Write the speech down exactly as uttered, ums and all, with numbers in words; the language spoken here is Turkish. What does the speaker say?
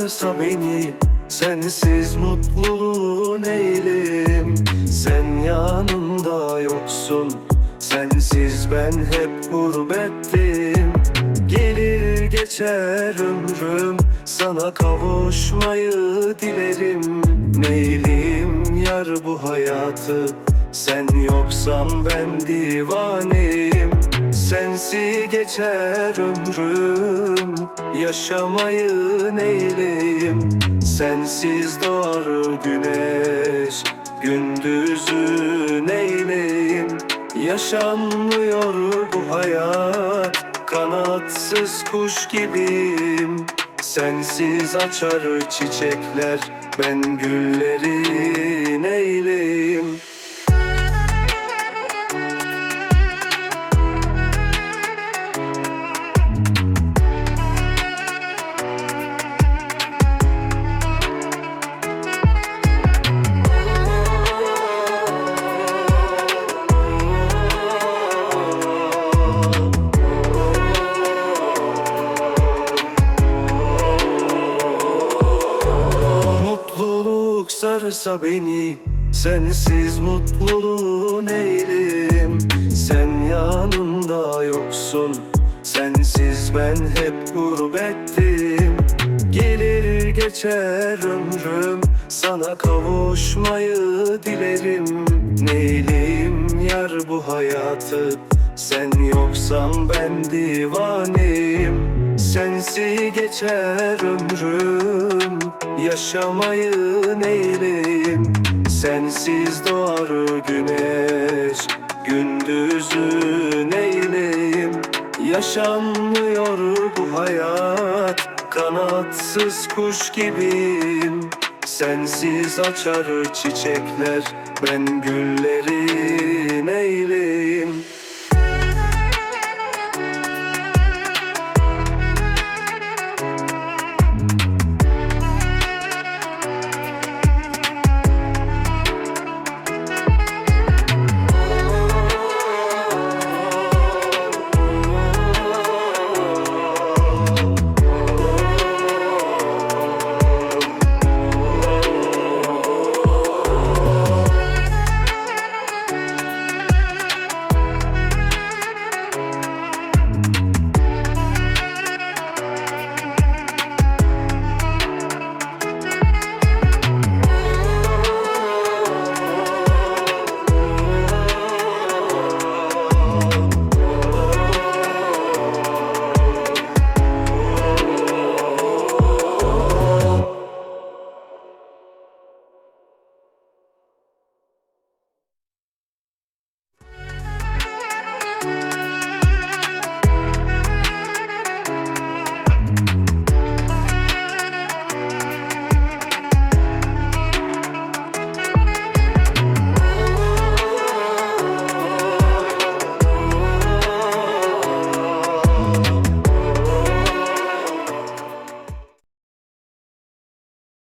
sarsa beni, sensiz mutluluğu neylim? Sen yanımda yoksun, sensiz ben hep gurbettim. Gelir geçer ömrüm, sana kavuşmayı dilerim. Neyleyim yar bu hayatı, sen yoksan ben divaneyim. Sensiz geçer ömrüm, yaşamayı neyleyim? Sensiz doğar güneş, gündüzü neyleyim? Yaşanmıyor bu hayat, kanatsız kuş gibiyim. Sensiz açar çiçekler, ben gülleri neyleyim? Mutluluk sarsa beni, sensiz mutluluğu neylim? Sen yanımda yoksun, sensiz ben hep gurbettim. Gelir geçer ömrüm, sana kavuşmayı dilerim. Neyleyim yar bu hayatı, sen yoksan ben divaneyim. Sensiz geçer ömrüm, yaşamayı neyleyim? Sensiz doğar güneş, gündüzü neyleyim? Yaşanmıyor bu hayat, kanatsız kuş gibiyim. Sensiz açar çiçekler, ben gülleri neyleyim?